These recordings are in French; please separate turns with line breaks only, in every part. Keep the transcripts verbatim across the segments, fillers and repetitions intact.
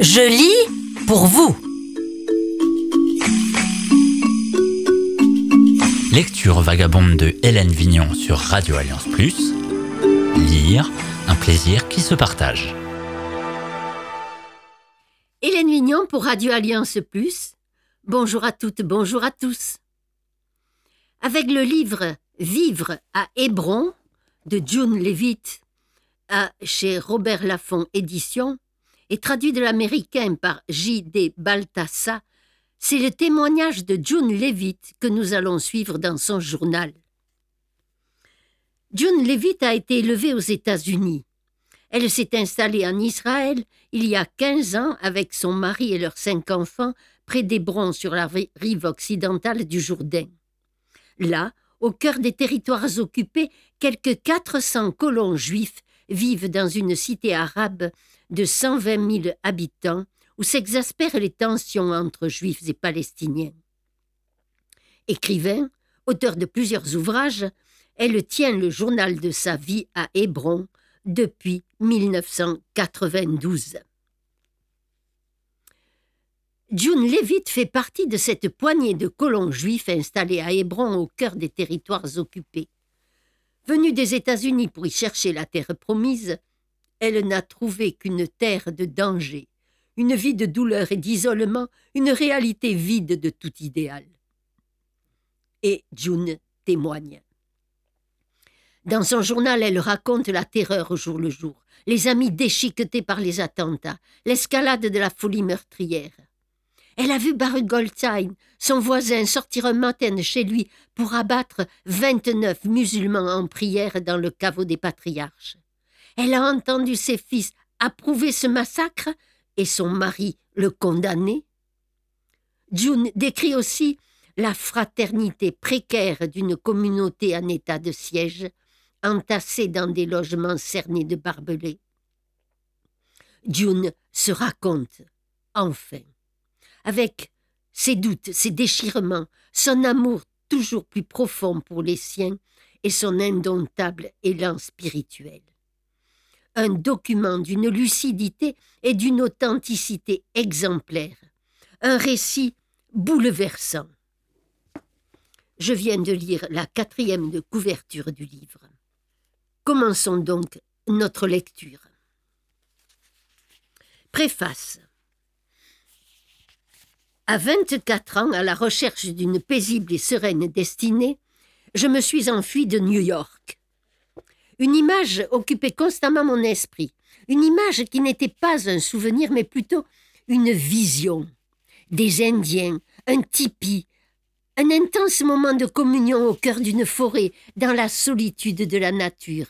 Je lis pour vous. Lecture vagabonde de Hélène Vignon sur Radio Alliance plus. Lire, un plaisir qui se partage.
Hélène Vignon pour Radio Alliance plus. Bonjour à toutes, bonjour à tous. Avec le livre « Vivre à Hébron » de June Leavitt, à, chez Robert Laffont Éditions, et traduit de l'américain par J D Baltassa, c'est le témoignage de June Leavitt que nous allons suivre dans son journal. June Leavitt a été élevée aux États-Unis. Elle s'est installée en Israël il y a quinze ans avec son mari et leurs cinq enfants près d'Hébron sur la rive occidentale du Jourdain. Là, au cœur des territoires occupés, quelques quatre cents colons juifs vivent dans une cité arabe de cent vingt mille habitants où s'exaspèrent les tensions entre juifs et palestiniens. Écrivain, auteur de plusieurs ouvrages, elle tient le journal de sa vie à Hébron depuis mille neuf cent quatre-vingt-douze. June Leavitt fait partie de cette poignée de colons juifs installés à Hébron au cœur des territoires occupés. Venue des États-Unis pour y chercher la terre promise, elle n'a trouvé qu'une terre de danger, une vie de douleur et d'isolement, une réalité vide de tout idéal. Et June témoigne. Dans son journal, elle raconte la terreur au jour le jour, les amis déchiquetés par les attentats, l'escalade de la folie meurtrière. Elle a vu Baruch Goldstein, son voisin, sortir un matin de chez lui pour abattre vingt-neuf musulmans en prière dans le caveau des patriarches. Elle a entendu ses fils approuver ce massacre et son mari le condamner. June décrit aussi la fraternité précaire d'une communauté en état de siège, entassée dans des logements cernés de barbelés. June se raconte, enfin, avec ses doutes, ses déchirements, son amour toujours plus profond pour les siens et son indomptable élan spirituel. Un document d'une lucidité et d'une authenticité exemplaire, un récit bouleversant. Je viens de lire la quatrième de couverture du livre. Commençons donc notre lecture. Préface. À vingt-quatre ans, à la recherche d'une paisible et sereine destinée, je me suis enfuie de New York. Une image occupait constamment mon esprit, une image qui n'était pas un souvenir, mais plutôt une vision. Des Indiens, un tipi, un intense moment de communion au cœur d'une forêt, dans la solitude de la nature.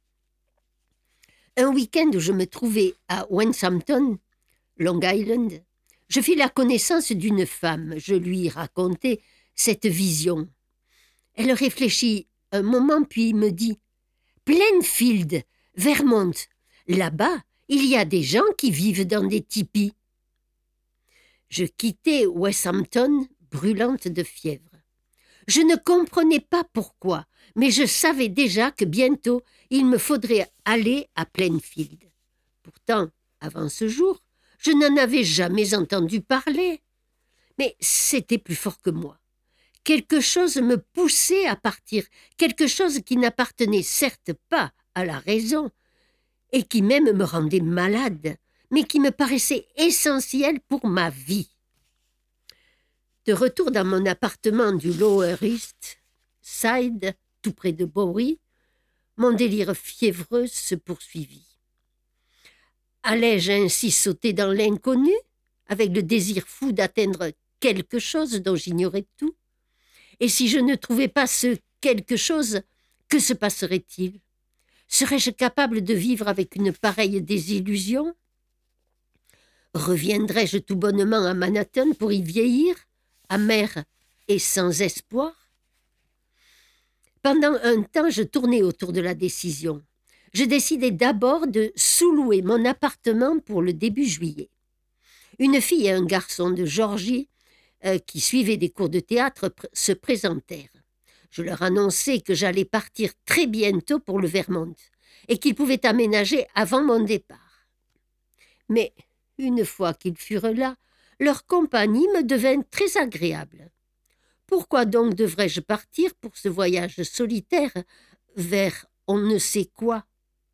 Un week-end où je me trouvais à Westhampton, Long Island, je fis la connaissance d'une femme. Je lui racontai cette vision. Elle réfléchit un moment, puis me dit « Plainfield, Vermont, là-bas, il y a des gens qui vivent dans des tipis. » Je quittai Westhampton, brûlante de fièvre. Je ne comprenais pas pourquoi, mais je savais déjà que bientôt il me faudrait aller à Plainfield. Pourtant, avant ce jour, je n'en avais jamais entendu parler. Mais c'était plus fort que moi. Quelque chose me poussait à partir, quelque chose qui n'appartenait certes pas à la raison, et qui même me rendait malade, mais qui me paraissait essentiel pour ma vie. De retour dans mon appartement du Lower East Side, tout près de Bowie, mon délire fiévreux se poursuivit. Allais-je ainsi sauter dans l'inconnu, avec le désir fou d'atteindre quelque chose dont j'ignorais tout? Et si je ne trouvais pas ce quelque chose, que se passerait-il? Serais-je capable de vivre avec une pareille désillusion? Reviendrais-je tout bonnement à Manhattan pour y vieillir, amer et sans espoir? Pendant un temps, je tournais autour de la décision. Je décidai d'abord de sous-louer mon appartement pour le début juillet. Une fille et un garçon de Georgie euh, qui suivaient des cours de théâtre pr- se présentèrent. Je leur annonçai que j'allais partir très bientôt pour le Vermont et qu'ils pouvaient aménager avant mon départ. Mais Une fois qu'ils furent là, leur compagnie me devint très agréable. Pourquoi donc devrais-je partir pour ce voyage solitaire vers on ne sait quoi?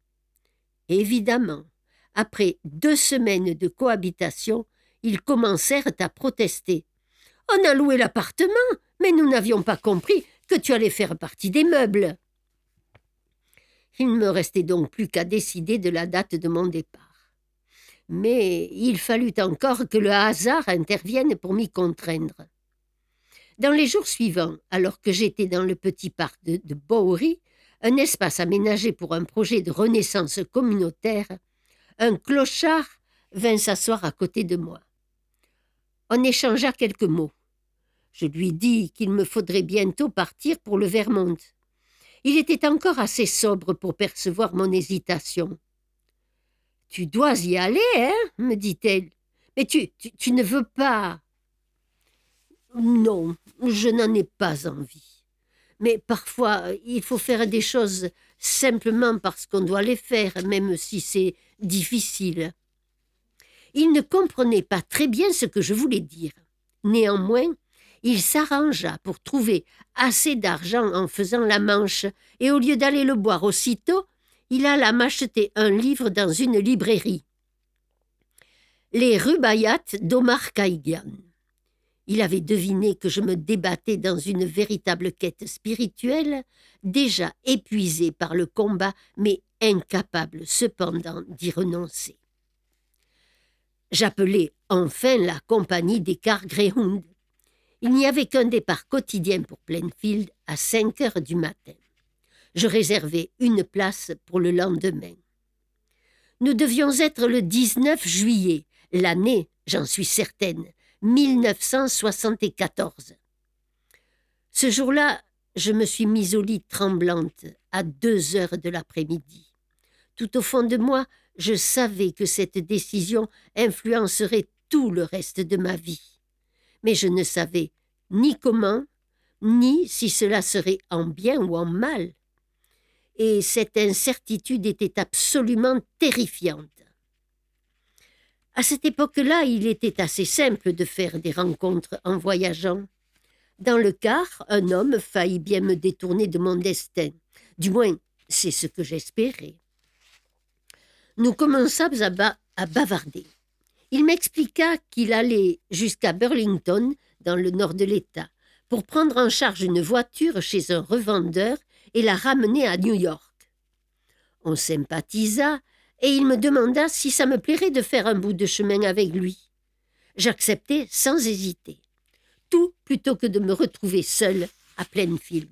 Évidemment, après deux semaines de cohabitation, ils commencèrent à protester. « On a loué l'appartement, mais nous n'avions pas compris que tu allais faire partie des meubles. » Il ne me restait donc plus qu'à décider de la date de mon départ. Mais il fallut encore que le hasard intervienne pour m'y contraindre. Dans les jours suivants, alors que j'étais dans le petit parc de, de Bowery, un espace aménagé pour un projet de renaissance communautaire, un clochard vint s'asseoir à côté de moi. On échangea quelques mots. Je lui dis qu'il me faudrait bientôt partir pour le Vermont. Il était encore assez sobre pour percevoir mon hésitation. « Tu dois y aller, hein ?» me dit-elle. « Mais tu, tu, tu ne veux pas. » « Non, je n'en ai pas envie. Mais parfois, il faut faire des choses simplement parce qu'on doit les faire, même si c'est difficile. » Il ne comprenait pas très bien ce que je voulais dire. Néanmoins, il s'arrangea pour trouver assez d'argent en faisant la manche, et au lieu d'aller le boire aussitôt, il alla m'acheter un livre dans une librairie. Les Rubaiyat d'Omar Khayyam. Il avait deviné que je me débattais dans une véritable quête spirituelle, déjà épuisée par le combat, mais incapable cependant d'y renoncer. J'appelai enfin la compagnie des cars Greyhound. Il n'y avait qu'un départ quotidien pour Plainfield à cinq heures du matin. Je réservai une place pour le lendemain. Nous devions être le dix-neuf juillet, l'année, j'en suis certaine, mille neuf cent soixante-quatorze. Ce jour-là, je me suis mise au lit tremblante à deux heures de l'après-midi. Tout au fond de moi, je savais que cette décision influencerait tout le reste de ma vie. Mais je ne savais ni comment, ni si cela serait en bien ou en mal. Et cette incertitude était absolument terrifiante. À cette époque-là, il était assez simple de faire des rencontres en voyageant. Dans le car, un homme faillit bien me détourner de mon destin. Du moins, c'est ce que j'espérais. Nous commençâmes à, ba- à bavarder. Il m'expliqua qu'il allait jusqu'à Burlington, dans le nord de l'État, pour prendre en charge une voiture chez un revendeur et la ramener à New York. On sympathisa, et il me demanda si ça me plairait de faire un bout de chemin avec lui. J'acceptai sans hésiter. Tout plutôt que de me retrouver seule à Plainfield.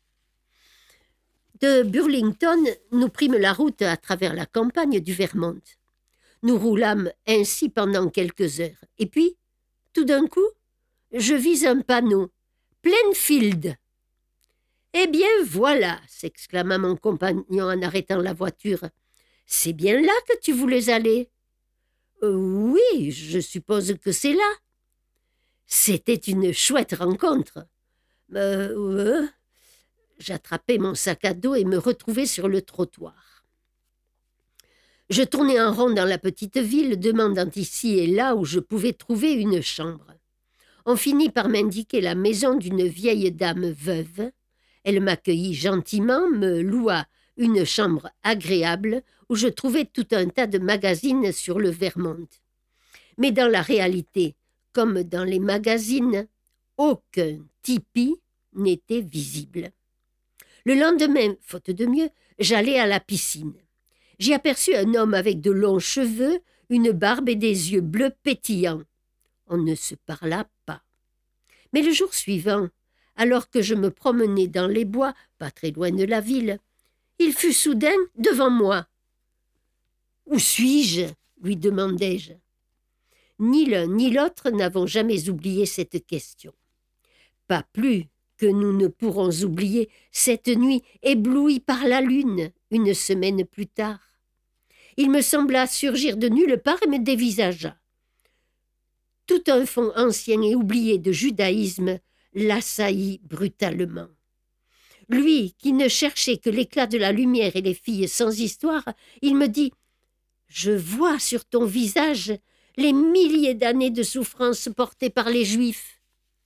De Burlington, nous prîmes la route à travers la campagne du Vermont. Nous roulâmes ainsi pendant quelques heures. Et puis, tout d'un coup, je vis un panneau. « Plainfield !»« Eh bien, voilà !» s'exclama mon compagnon en arrêtant la voiture. « C'est bien là que tu voulais aller ?»« Euh, oui, je suppose que c'est là. » C'était une chouette rencontre. Euh, euh, J'attrapai mon sac à dos et me retrouvai sur le trottoir. Je tournai en rond dans la petite ville, demandant ici et là où je pouvais trouver une chambre. On finit par m'indiquer la maison d'une vieille dame veuve. Elle m'accueillit gentiment, me loua une chambre agréable où je trouvais tout un tas de magazines sur le Vermont. Mais dans la réalité, comme dans les magazines, aucun tipi n'était visible. Le lendemain, faute de mieux, j'allai à la piscine. J'y aperçus un homme avec de longs cheveux, une barbe et des yeux bleus pétillants. On ne se parla pas. Mais le jour suivant, alors que je me promenais dans les bois, pas très loin de la ville, il fut soudain devant moi. « Où suis-je » lui demandai-je. Ni l'un ni l'autre n'avons jamais oublié cette question. Pas plus que nous ne pourrons oublier cette nuit éblouie par la lune une semaine plus tard. Il me sembla surgir de nulle part et me dévisagea. Tout un fond ancien et oublié de judaïsme l'assaillit brutalement. Lui, qui ne cherchait que l'éclat de la lumière et les filles sans histoire, il me dit « Je vois sur ton visage les milliers d'années de souffrance portées par les Juifs.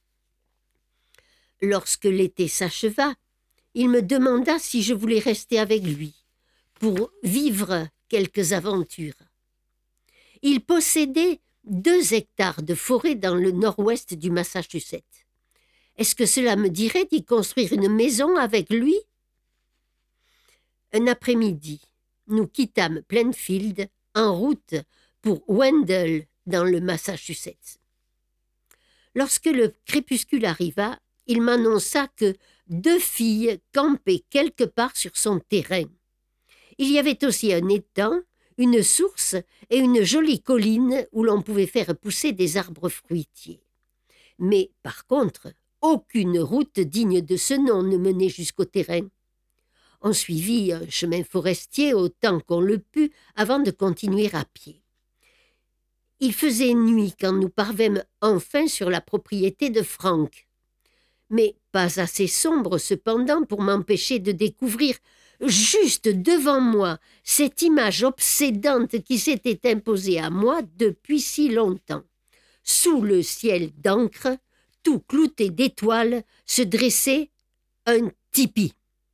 Lorsque l'été s'acheva, il me demanda si je voulais rester avec lui pour vivre quelques aventures. Il possédait deux hectares de forêt dans le nord-ouest du Massachusetts. Est-ce que cela me dirait d'y construire une maison avec lui? Un après-midi, nous quittâmes Plainfield en route pour Wendell dans le Massachusetts. Lorsque le crépuscule arriva, il m'annonça que deux filles campaient quelque part sur son terrain. Il y avait aussi un étang, une source et une jolie colline où l'on pouvait faire pousser des arbres fruitiers. Mais par contre, aucune route digne de ce nom ne menait jusqu'au terrain. On suivit un chemin forestier autant qu'on le put avant de continuer à pied. Il faisait nuit quand nous parvînmes enfin sur la propriété de Frank, mais pas assez sombre cependant pour m'empêcher de découvrir juste devant moi cette image obsédante qui s'était imposée à moi depuis si longtemps. Sous le ciel d'encre, tout clouté d'étoiles, se dressait un tipi.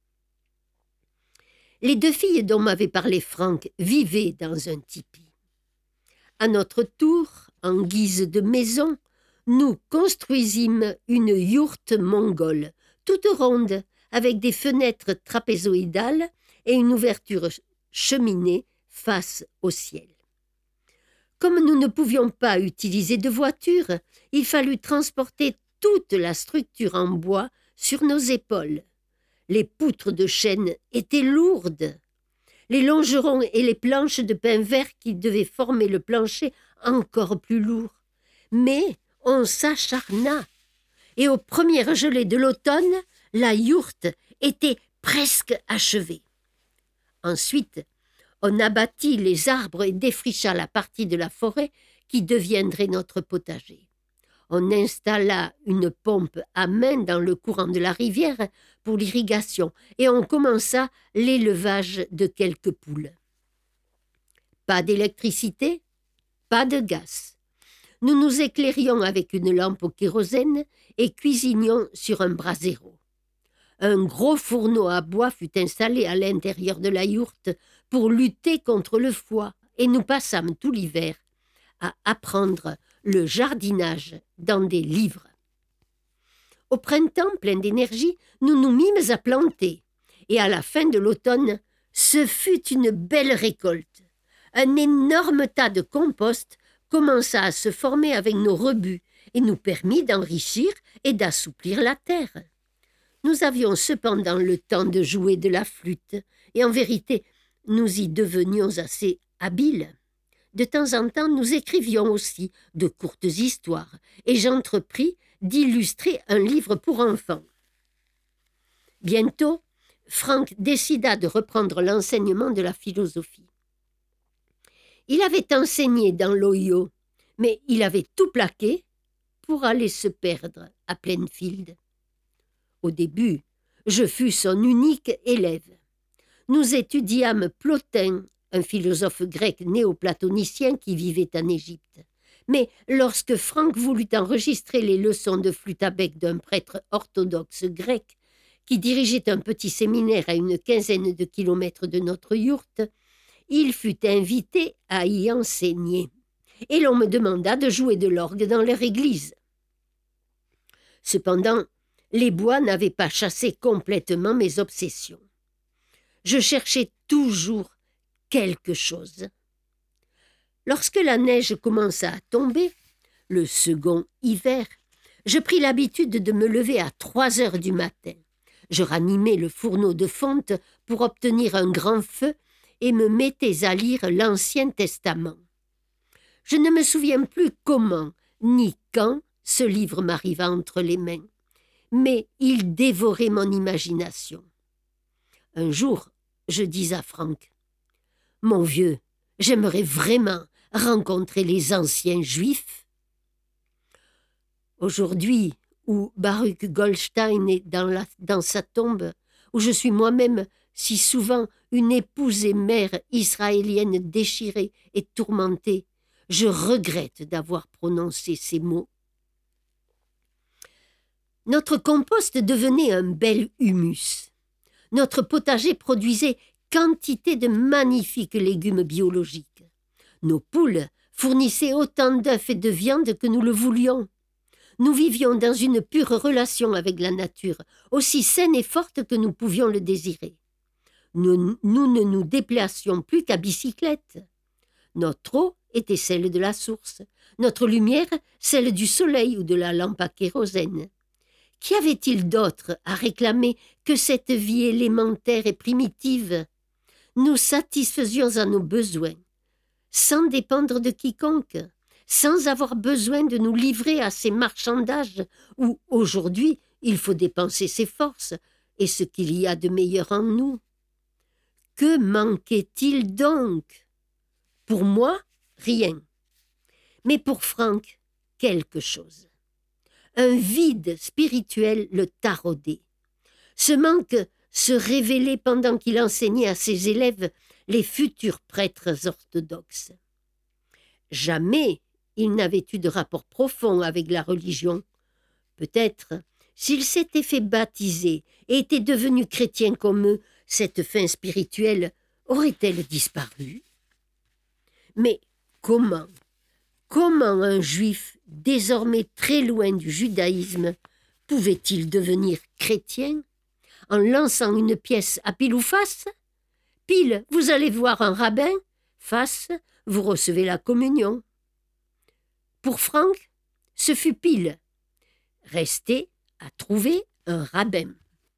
Les deux filles dont m'avait parlé Frank vivaient dans un tipi. À notre tour, en guise de maison, nous construisîmes une yourte mongole, toute ronde, avec des fenêtres trapézoïdales et une ouverture cheminée face au ciel. Comme nous ne pouvions pas utiliser de voiture, il fallut transporter toute la structure en bois sur nos épaules. Les poutres de chêne étaient lourdes, les longerons et les planches de pin vert qui devaient former le plancher encore plus lourds. Mais on s'acharna, et aux premières gelées de l'automne, la yourte était presque achevée. Ensuite, on abattit les arbres et défricha la partie de la forêt qui deviendrait notre potager. On installa une pompe à main dans le courant de la rivière pour l'irrigation et on commença l'élevage de quelques poules. Pas d'électricité, pas de gaz. Nous nous éclairions avec une lampe au kérosène et cuisinions sur un brasero. Un gros fourneau à bois fut installé à l'intérieur de la yourte pour lutter contre le froid et nous passâmes tout l'hiver à apprendre le jardinage dans des livres. Au printemps, plein d'énergie, nous nous mîmes à planter et à la fin de l'automne, ce fut une belle récolte. Un énorme tas de compost commença à se former avec nos rebuts et nous permit d'enrichir et d'assouplir la terre. Nous avions cependant le temps de jouer de la flûte et en vérité, nous y devenions assez habiles. De temps en temps, nous écrivions aussi de courtes histoires et j'entrepris d'illustrer un livre pour enfants. Bientôt, Frank décida de reprendre l'enseignement de la philosophie. Il avait enseigné dans l'Ohio, mais il avait tout plaqué pour aller se perdre à Plainfield. Au début, je fus son unique élève. Nous étudiâmes Plotin, un philosophe grec néoplatonicien qui vivait en Égypte. Mais lorsque Frank voulut enregistrer les leçons de flûte à bec d'un prêtre orthodoxe grec qui dirigeait un petit séminaire à une quinzaine de kilomètres de notre yourte, il fut invité à y enseigner. Et l'on me demanda de jouer de l'orgue dans leur église. Cependant, les bois n'avaient pas chassé complètement mes obsessions. Je cherchais toujours quelque chose. Lorsque la neige commença à tomber, le second hiver, je pris l'habitude de me lever à trois heures du matin. Je ranimais le fourneau de fonte pour obtenir un grand feu et me mettais à lire l'Ancien Testament. Je ne me souviens plus comment ni quand ce livre m'arriva entre les mains, mais il dévorait mon imagination. Un jour, je dis à Frank, « Mon vieux, j'aimerais vraiment rencontrer les anciens Juifs. » Aujourd'hui, où Baruch Goldstein est dans, la, dans sa tombe, où je suis moi-même si souvent une épouse et mère israélienne déchirée et tourmentée, Je regrette d'avoir prononcé ces mots. Notre compost devenait un bel humus. Notre potager produisait quantité de magnifiques légumes biologiques. Nos poules fournissaient autant d'œufs et de viande que nous le voulions. Nous vivions dans une pure relation avec la nature, aussi saine et forte que nous pouvions le désirer. Nous, nous ne nous déplacions plus qu'à bicyclette. Notre eau était celle de la source, notre lumière celle du soleil ou de la lampe à kérosène. Qu'y avait-il d'autre à réclamer que cette vie élémentaire et primitive? Nous satisfaisions à nos besoins, sans dépendre de quiconque, sans avoir besoin de nous livrer à ces marchandages où, aujourd'hui, il faut dépenser ses forces et ce qu'il y a de meilleur en nous. Que manquait-il donc? Pour moi, rien. Mais pour Franck, quelque chose. Un vide spirituel le taraudait. Ce manque se révélait pendant qu'il enseignait à ses élèves les futurs prêtres orthodoxes. Jamais il n'avait eu de rapport profond avec la religion. Peut-être, s'il s'était fait baptiser et était devenu chrétien comme eux, cette fin spirituelle aurait-elle disparu? Mais comment, comment un juif, désormais très loin du judaïsme, pouvait-il devenir chrétien? En lançant une pièce à pile ou face? Pile, vous allez voir un rabbin. Face, vous recevez la communion. Pour Franck, ce fut pile. Restait à trouver un rabbin.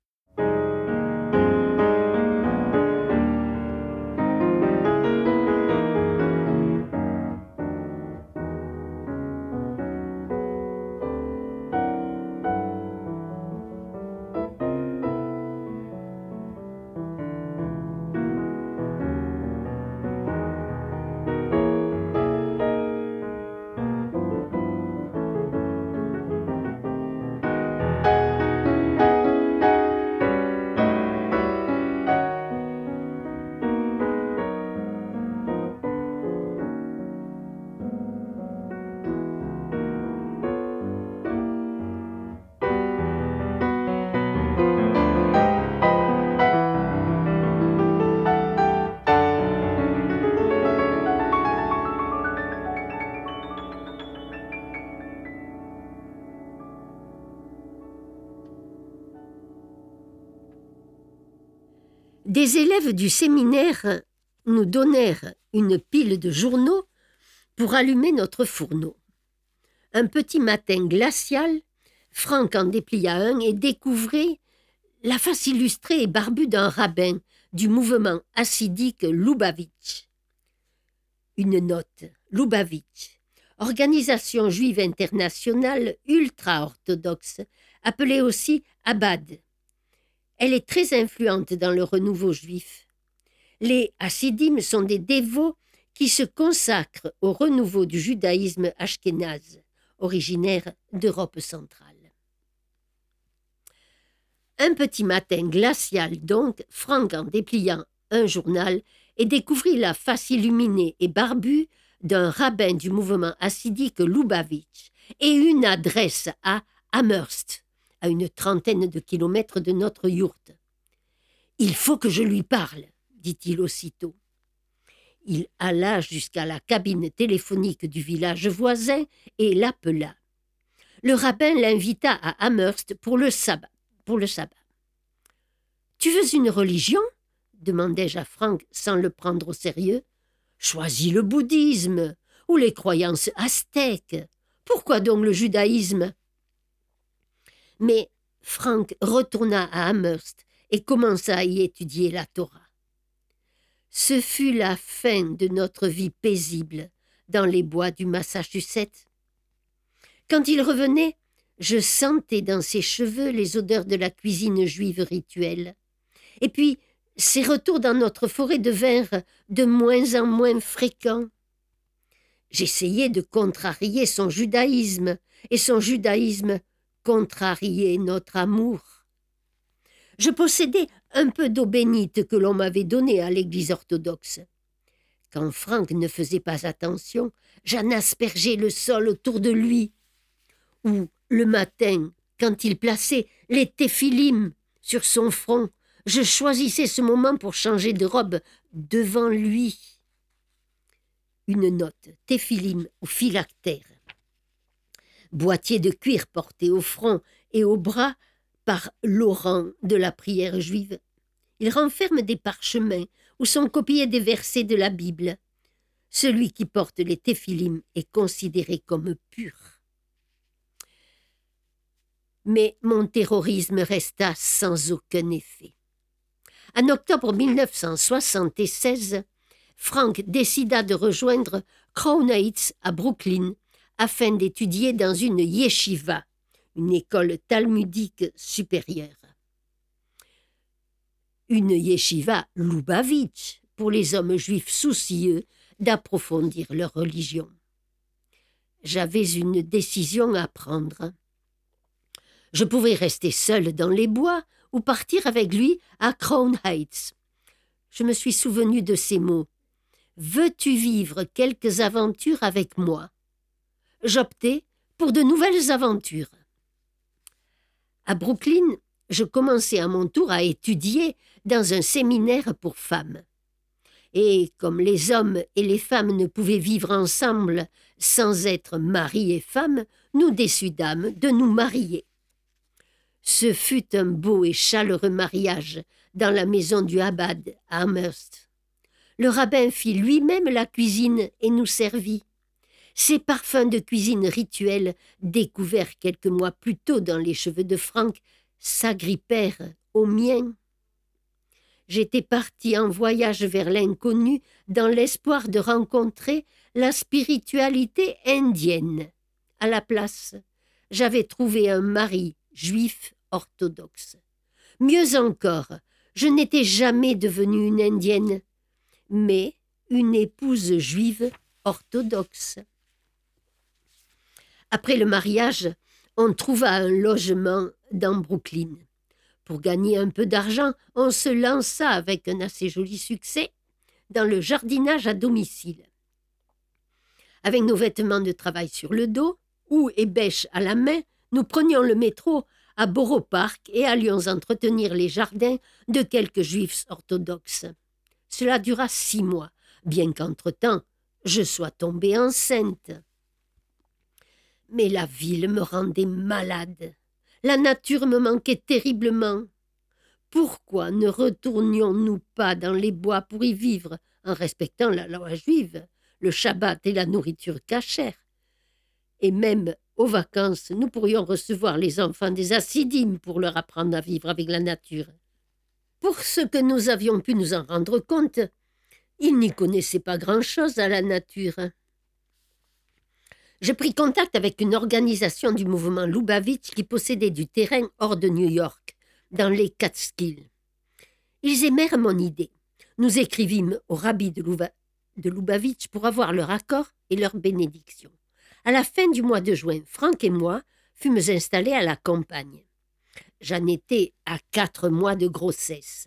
Des élèves du séminaire nous donnèrent une pile de journaux pour allumer notre fourneau. Un petit matin glacial, Franck en déplia un et découvrit la face illustrée et barbue d'un rabbin du mouvement hassidique Loubavitch. Une note, Loubavitch, organisation juive internationale ultra-orthodoxe, appelée aussi Abad. Elle est très influente dans le renouveau juif. Les Hassidim sont des dévots qui se consacrent au renouveau du judaïsme ashkénaze, originaire d'Europe centrale. Un petit matin glacial donc, Franck en dépliant un journal et découvrit la face illuminée et barbue d'un rabbin du mouvement hassidique Loubavitch et une adresse à Amherst, à une trentaine de kilomètres de notre yourte. « Il faut que je lui parle », dit-il aussitôt. Il alla jusqu'à la cabine téléphonique du village voisin et l'appela. Le rabbin l'invita à Amherst pour le sabbat. Pour le sabbat. « Tu veux une religion ?» demandai-je à Franck sans le prendre au sérieux. « Choisis le bouddhisme ou les croyances aztèques. Pourquoi donc le judaïsme ?» Mais Franck retourna à Amherst et commença à y étudier la Torah. Ce fut la fin de notre vie paisible dans les bois du Massachusetts. Quand il revenait, je sentais dans ses cheveux les odeurs de la cuisine juive rituelle. Et puis, ses retours dans notre forêt devinrent de moins en moins fréquents. J'essayais de contrarier son judaïsme, et son judaïsme contrariait notre amour. Je possédais un peu d'eau bénite que l'on m'avait donnée à l'église orthodoxe. Quand Frank ne faisait pas attention, j'en aspergeais le sol autour de lui. Ou, le matin, quand il plaçait les téphilim sur son front, je choisissais ce moment pour changer de robe devant lui. Une note, téphilim ou phylactère. Boîtier de cuir porté au front et au bras par l'orant de la prière juive. Il renferme des parchemins où sont copiés des versets de la Bible. Celui qui porte les téphilim est considéré comme pur. Mais mon terrorisme resta sans aucun effet. En octobre mille neuf cent soixante-seize, Frank décida de rejoindre Crown Heights à Brooklyn afin d'étudier dans une yeshiva, une école talmudique supérieure. Une yeshiva Lubavitch pour les hommes juifs soucieux d'approfondir leur religion. J'avais une décision à prendre. Je pouvais rester seul dans les bois ou partir avec lui à Crown Heights. Je me suis souvenu de ces mots. « Veux-tu vivre quelques aventures avec moi ?» J'optai pour de nouvelles aventures. À Brooklyn, je commençai à mon tour à étudier dans un séminaire pour femmes. Et comme les hommes et les femmes ne pouvaient vivre ensemble sans être mari et femme, nous décidâmes de nous marier. Ce fut un beau et chaleureux mariage dans la maison du Habad à Amherst. Le rabbin fit lui-même la cuisine et nous servit. Ces parfums de cuisine rituelle, découverts quelques mois plus tôt dans les cheveux de Frank, s'agrippèrent aux miens. J'étais partie en voyage vers l'inconnu dans l'espoir de rencontrer la spiritualité indienne. À la place, j'avais trouvé un mari juif orthodoxe. Mieux encore, je n'étais jamais devenue une indienne, mais une épouse juive orthodoxe. Après le mariage, on trouva un logement dans Brooklyn. Pour gagner un peu d'argent, on se lança avec un assez joli succès dans le jardinage à domicile. Avec nos vêtements de travail sur le dos, houes et bêches à la main, nous prenions le métro à Borough Park et allions entretenir les jardins de quelques juifs orthodoxes. Cela dura six mois, bien qu'entre-temps, je sois tombée enceinte. Mais la ville me rendait malade. La nature me manquait terriblement. Pourquoi ne retournions-nous pas dans les bois pour y vivre, en respectant la loi juive, le Shabbat et la nourriture cachère? Et même aux vacances, nous pourrions recevoir les enfants des Hassidim pour leur apprendre à vivre avec la nature. Pour ce que nous avions pu nous en rendre compte, ils n'y connaissaient pas grand-chose à la nature. Je pris contact avec une organisation du mouvement Lubavitch qui possédait du terrain hors de New York, dans les Catskills. Ils aimèrent mon idée. Nous écrivîmes au rabbi de, Luba, de Lubavitch pour avoir leur accord et leur bénédiction. À la fin du mois de juin, Frank et moi fûmes installés à la campagne. J'en étais à quatre mois de grossesse.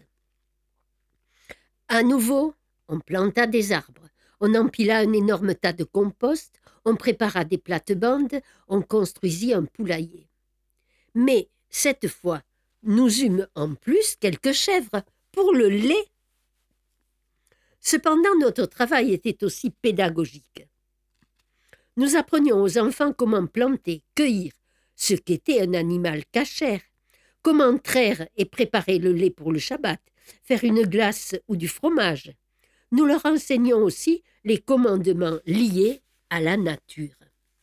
À nouveau, on planta des arbres. On empila un énorme tas de compost, on prépara des plates-bandes, on construisit un poulailler. Mais, cette fois, nous eûmes en plus quelques chèvres pour le lait. Cependant, notre travail était aussi pédagogique. Nous apprenions aux enfants comment planter, cueillir, ce qu'était un animal cachère, comment traire et préparer le lait pour le Shabbat, faire une glace ou du fromage. Nous leur enseignons aussi les commandements liés à la nature.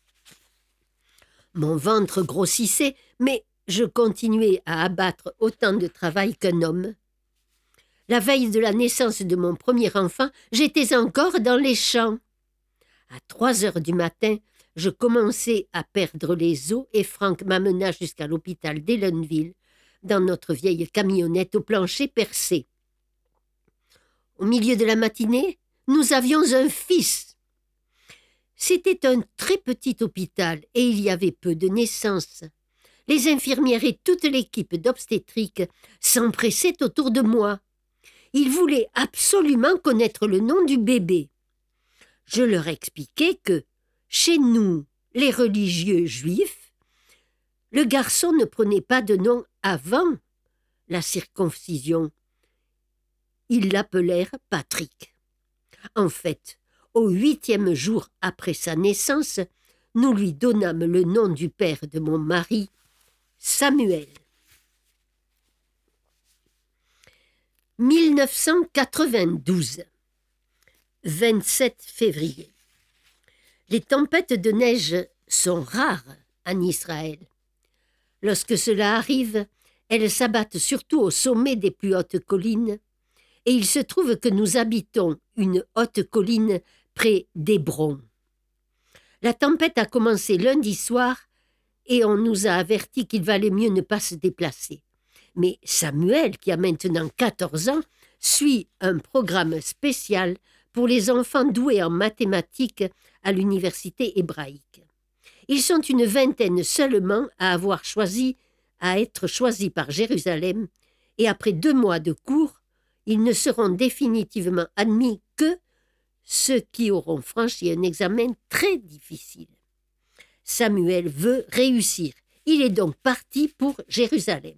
Mon ventre grossissait, mais je continuais à abattre autant de travail qu'un homme. La veille de la naissance de mon premier enfant, j'étais encore dans les champs. À trois heures du matin, je commençais à perdre les os et Frank m'amena jusqu'à l'hôpital d'Ellenville, dans notre vieille camionnette au plancher percé. Au milieu de la matinée, nous avions un fils. C'était un très petit hôpital et il y avait peu de naissances. Les infirmières et toute l'équipe d'obstétrique s'empressaient autour de moi. Ils voulaient absolument connaître le nom du bébé. Je leur expliquai que, chez nous, les religieux juifs, le garçon ne prenait pas de nom avant la circoncision. Ils l'appelèrent Patrick. En fait, au huitième jour après sa naissance, nous lui donnâmes le nom du père de mon mari, Samuel. mille neuf cent quatre-vingt-douze, vingt-sept février. Les tempêtes de neige sont rares en Israël. Lorsque cela arrive, elles s'abattent surtout au sommet des plus hautes collines, et il se trouve que nous habitons une haute colline près d'Hébron. La tempête a commencé lundi soir et on nous a averti qu'il valait mieux ne pas se déplacer. Mais Samuel, qui a maintenant quatorze ans, suit un programme spécial pour les enfants doués en mathématiques à l'université hébraïque. Ils sont une vingtaine seulement à avoir choisi, à être choisis par Jérusalem, et après deux mois de cours, ils ne seront définitivement admis que ceux qui auront franchi un examen très difficile. Samuel veut réussir. Il est donc parti pour Jérusalem.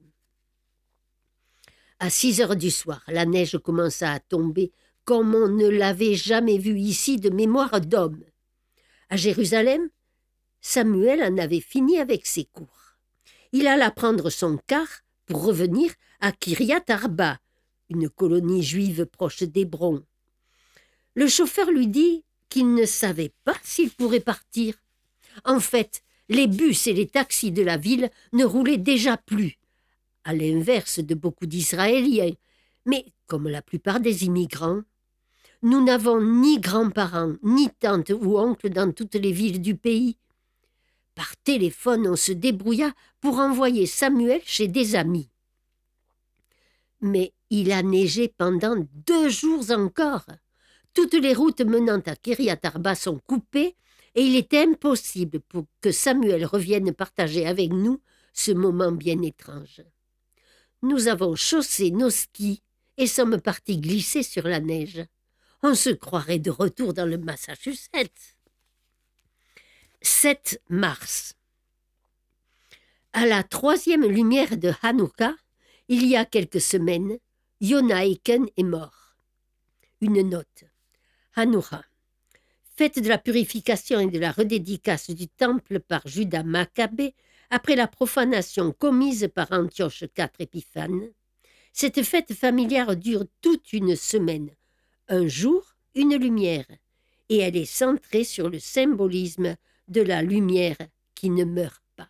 À six heures du soir, la neige commença à tomber comme on ne l'avait jamais vu ici de mémoire d'homme. À Jérusalem, Samuel en avait fini avec ses cours. Il alla prendre son car pour revenir à Kiryat Arba, une colonie juive proche d'Hébron. Le chauffeur lui dit qu'il ne savait pas s'il pourrait partir. En fait, les bus et les taxis de la ville ne roulaient déjà plus, à l'inverse de beaucoup d'Israéliens. Mais, comme la plupart des immigrants, nous n'avons ni grands-parents, ni tantes ou oncles dans toutes les villes du pays. Par téléphone, on se débrouilla pour envoyer Samuel chez des amis. Mais il a neigé pendant deux jours encore. Toutes les routes menant à Kiryat Arba sont coupées et il était impossible pour que Samuel revienne partager avec nous ce moment bien étrange. Nous avons chaussé nos skis et sommes partis glisser sur la neige. On se croirait de retour dans le Massachusetts. sept mars. À la troisième lumière de Hanouka, il y a quelques semaines, Yona Eichen est mort. Une note. Hanouka. Fête de la purification et de la redédicace du temple par Judas Maccabée après la profanation commise par Antioche quatre Épiphane. Cette fête familière dure toute une semaine. Un jour, une lumière, et elle est centrée sur le symbolisme de la lumière qui ne meurt pas.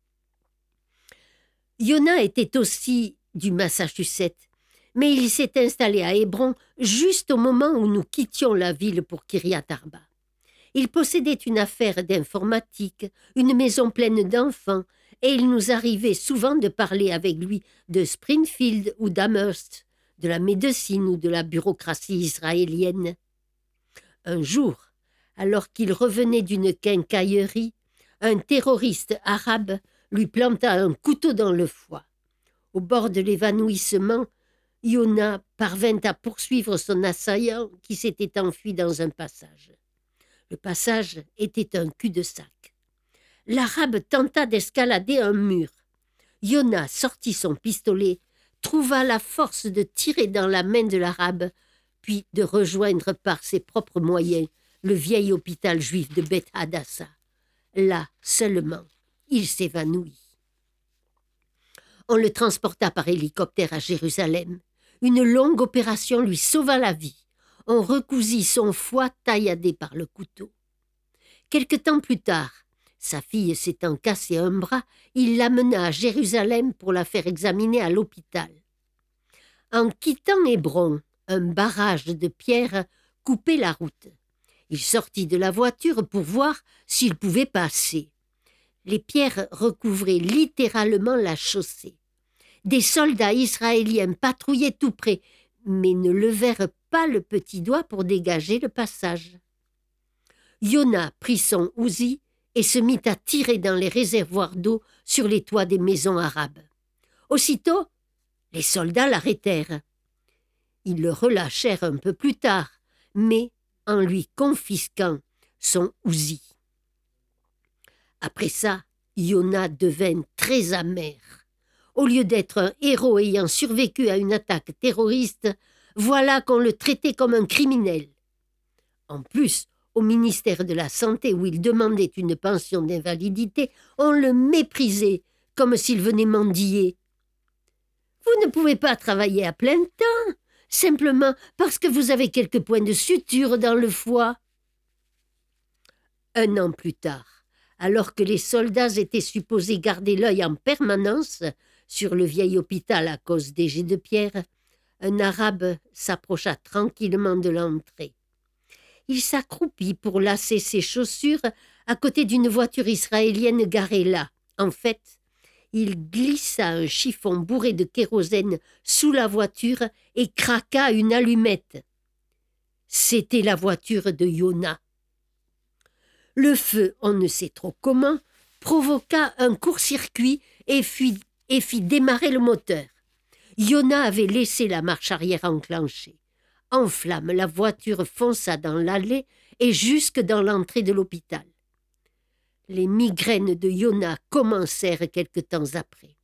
Yona était aussi du Massachusetts, mais il s'est installé à Hébron juste au moment où nous quittions la ville pour Kiryat Arba. Il possédait une affaire d'informatique, une maison pleine d'enfants, et il nous arrivait souvent de parler avec lui de Springfield ou d'Amherst, de la médecine ou de la bureaucratie israélienne. Un jour, alors qu'il revenait d'une quincaillerie, un terroriste arabe lui planta un couteau dans le foie. Au bord de l'évanouissement, Yona parvint à poursuivre son assaillant qui s'était enfui dans un passage. Le passage était un cul-de-sac. L'Arabe tenta d'escalader un mur. Yona sortit son pistolet, trouva la force de tirer dans la main de l'Arabe, puis de rejoindre par ses propres moyens le vieil hôpital juif de Beth Hadassah. Là seulement, il s'évanouit. On le transporta par hélicoptère à Jérusalem. Une longue opération lui sauva la vie. On recousit son foie tailladé par le couteau. Quelque temps plus tard, sa fille s'étant cassé un bras, il l'amena à Jérusalem pour la faire examiner à l'hôpital. En quittant Hébron, un barrage de pierres coupait la route. Il sortit de la voiture pour voir s'il pouvait passer. Les pierres recouvraient littéralement la chaussée. Des soldats israéliens patrouillaient tout près, mais ne levèrent pas le petit doigt pour dégager le passage. Yona prit son ouzi et se mit à tirer dans les réservoirs d'eau sur les toits des maisons arabes. Aussitôt, les soldats l'arrêtèrent. Ils le relâchèrent un peu plus tard, mais en lui confisquant son Uzi. Après ça, Yona devint très amer. Au lieu d'être un héros ayant survécu à une attaque terroriste, voilà qu'on le traitait comme un criminel. En plus, au ministère de la Santé, où il demandait une pension d'invalidité, on le méprisait, comme s'il venait mendier. Vous ne pouvez pas travailler à plein temps, simplement parce que vous avez quelques points de suture dans le foie. Un an plus tard, alors que les soldats étaient supposés garder l'œil en permanence sur le vieil hôpital à cause des jets de pierre, un Arabe s'approcha tranquillement de l'entrée. Il s'accroupit pour lasser ses chaussures à côté d'une voiture israélienne garée là. En fait, il glissa un chiffon bourré de kérosène sous la voiture et craqua une allumette. C'était la voiture de Yona. Le feu, on ne sait trop comment, provoqua un court-circuit et fit, et fit démarrer le moteur. Yona avait laissé la marche arrière enclenchée. En flammes, la voiture fonça dans l'allée et jusque dans l'entrée de l'hôpital. Les migraines de Yona commencèrent quelque temps après.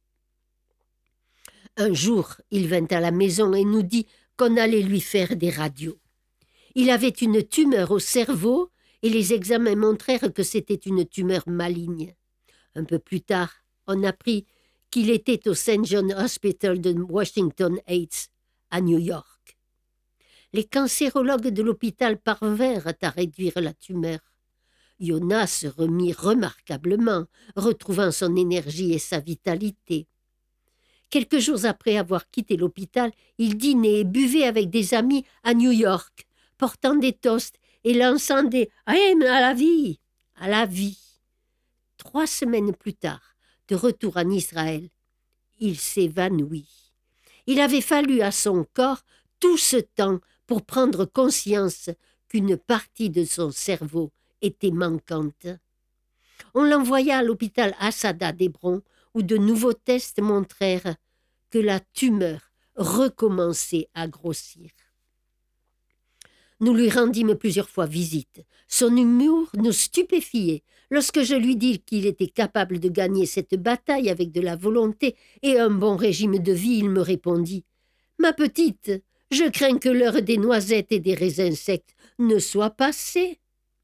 Un jour, il vint à la maison et nous dit qu'on allait lui faire des radios. Il avait une tumeur au cerveau et les examens montrèrent que c'était une tumeur maligne. Un peu plus tard, on apprit qu'il était au Saint John Hospital de Washington Heights, à New York. Les cancérologues de l'hôpital parvinrent à réduire la tumeur. Yona se remit remarquablement, retrouvant son énergie et sa vitalité. Quelques jours après avoir quitté l'hôpital, il dînait et buvait avec des amis à New York, portant des toasts et lançant des « Aïm à la vie !» à la vie. Trois semaines plus tard, de retour en Israël, il s'évanouit. Il avait fallu à son corps tout ce temps pour prendre conscience qu'une partie de son cerveau était manquante. On l'envoya à l'hôpital Asada d'Hébron, où de nouveaux tests montrèrent que la tumeur recommençait à grossir. Nous lui rendîmes plusieurs fois visite. Son humour nous stupéfiait. Lorsque je lui dis qu'il était capable de gagner cette bataille avec de la volonté et un bon régime de vie, il me répondit « Ma petite, je crains que l'heure des noisettes et des raisins secs ne soit passée. »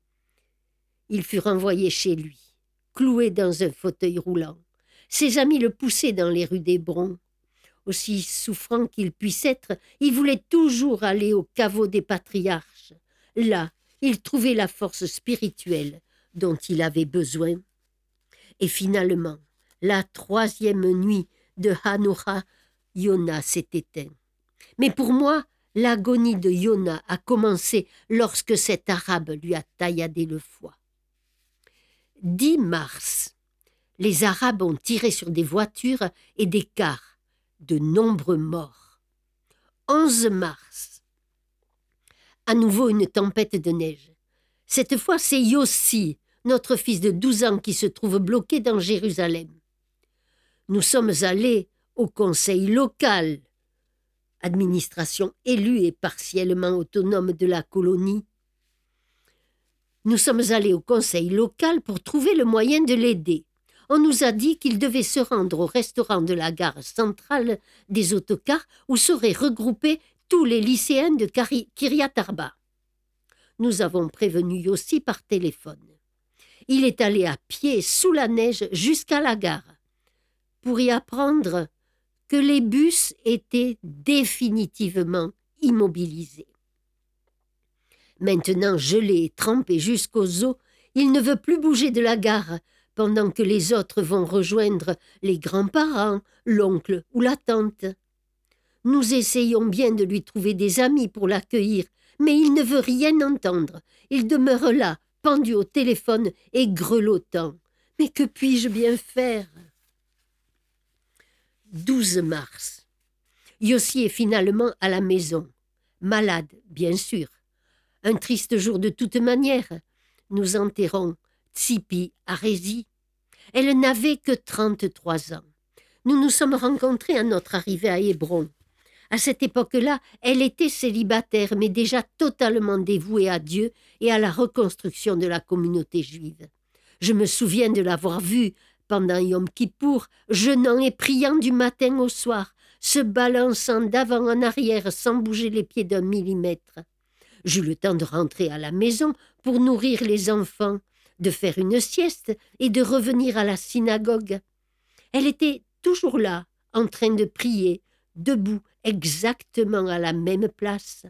Il fut renvoyé chez lui, cloué dans un fauteuil roulant. Ses amis le poussaient dans les rues d'Hébron. Aussi souffrant qu'il puisse être, il voulait toujours aller au caveau des patriarches. Là, il trouvait la force spirituelle dont il avait besoin. Et finalement, la troisième nuit de Hanoura, Yona s'est éteint. Mais pour moi, l'agonie de Yona a commencé lorsque cet Arabe lui a tailladé le foie. dix mars, les Arabes ont tiré sur des voitures et des cars. De nombreux morts. onze mars. À nouveau une tempête de neige. Cette fois, c'est Yossi, notre fils de douze ans, qui se trouve bloqué dans Jérusalem. Nous sommes allés au conseil local, administration élue et partiellement autonome de la colonie. Nous sommes allés au conseil local pour trouver le moyen de l'aider. On nous a dit qu'il devait se rendre au restaurant de la gare centrale des autocars où seraient regroupés tous les lycéens de Kiryat Arba. Nous avons prévenu Yossi par téléphone. Il est allé à pied sous la neige jusqu'à la gare pour y apprendre que les bus étaient définitivement immobilisés. Maintenant gelé et trempé jusqu'aux os, il ne veut plus bouger de la gare, pendant que les autres vont rejoindre les grands-parents, l'oncle ou la tante. Nous essayons bien de lui trouver des amis pour l'accueillir, mais il ne veut rien entendre. Il demeure là, pendu au téléphone et grelottant. Mais que puis-je bien faire? douze mars. Yossi est finalement à la maison. Malade, bien sûr. Un triste jour de toute manière. Nous enterrons Tsipi Arezi. Elle n'avait que trente-trois ans. Nous nous sommes rencontrés à notre arrivée à Hébron. À cette époque-là, elle était célibataire, mais déjà totalement dévouée à Dieu et à la reconstruction de la communauté juive. Je me souviens de l'avoir vue pendant Yom Kippour, jeûnant et priant du matin au soir, se balançant d'avant en arrière sans bouger les pieds d'un millimètre. J'eus le temps de rentrer à la maison pour nourrir les enfants, de faire une sieste et de revenir à la synagogue. Elle était toujours là, en train de prier, debout, exactement à la même place.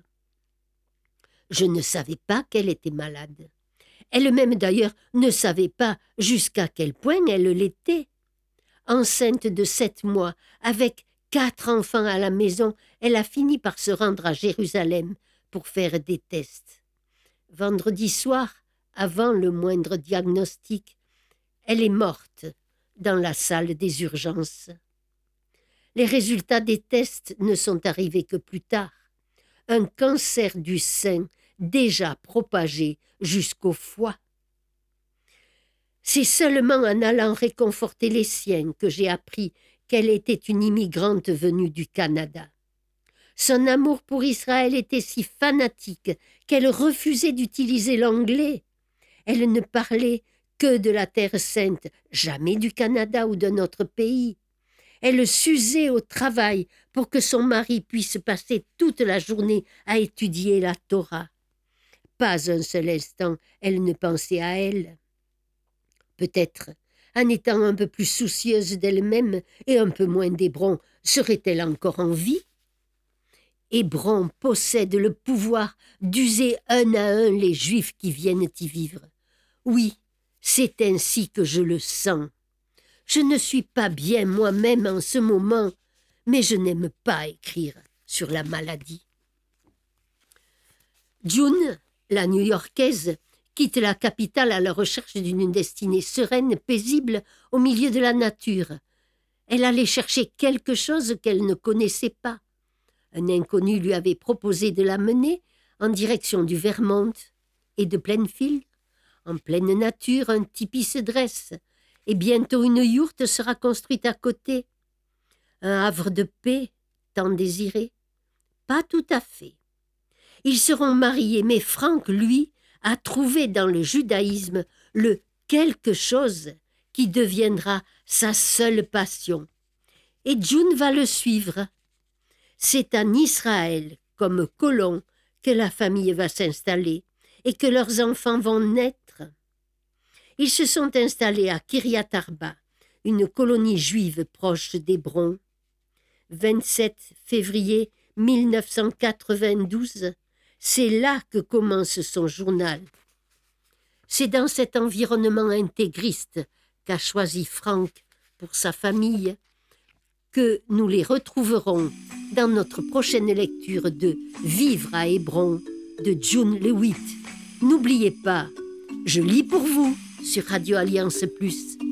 Je ne savais pas qu'elle était malade. Elle-même d'ailleurs ne savait pas jusqu'à quel point elle l'était. Enceinte de sept mois, avec quatre enfants à la maison, elle a fini par se rendre à Jérusalem pour faire des tests. Vendredi soir, avant le moindre diagnostic, elle est morte dans la salle des urgences. Les résultats des tests ne sont arrivés que plus tard. Un cancer du sein déjà propagé jusqu'au foie. C'est seulement en allant réconforter les siens que j'ai appris qu'elle était une immigrante venue du Canada. Son amour pour Israël était si fanatique qu'elle refusait d'utiliser l'anglais. Elle ne parlait que de la Terre sainte, jamais du Canada ou d'un autre pays. Elle s'usait au travail pour que son mari puisse passer toute la journée à étudier la Torah. Pas un seul instant, elle ne pensait à elle. Peut-être, en étant un peu plus soucieuse d'elle-même et un peu moins d'Hébron, serait-elle encore en vie? Hébron possède le pouvoir d'user un à un les Juifs qui viennent y vivre. Oui, c'est ainsi que je le sens. Je ne suis pas bien moi-même en ce moment, mais je n'aime pas écrire sur la maladie. June, la New-Yorkaise, quitte la capitale à la recherche d'une destinée sereine, paisible, au milieu de la nature. Elle allait chercher quelque chose qu'elle ne connaissait pas. Un inconnu lui avait proposé de la mener en direction du Vermont et de Plainfield. En pleine nature, un tipi se dresse, et bientôt une yourte sera construite à côté. Un havre de paix, tant désiré? Pas tout à fait. Ils seront mariés, mais Frank, lui, a trouvé dans le judaïsme le quelque chose qui deviendra sa seule passion. Et June va le suivre. C'est en Israël, comme colon, que la famille va s'installer et que leurs enfants vont naître. Ils se sont installés à Kiryat Arba, une colonie juive proche d'Hébron. vingt-sept février mille neuf cent quatre-vingt-douze, c'est là que commence son journal. C'est dans cet environnement intégriste qu'a choisi Frank pour sa famille que nous les retrouverons dans notre prochaine lecture de Vivre à Hébron de June Lewitt. N'oubliez pas, je lis pour vous sur Radio Alliance Plus.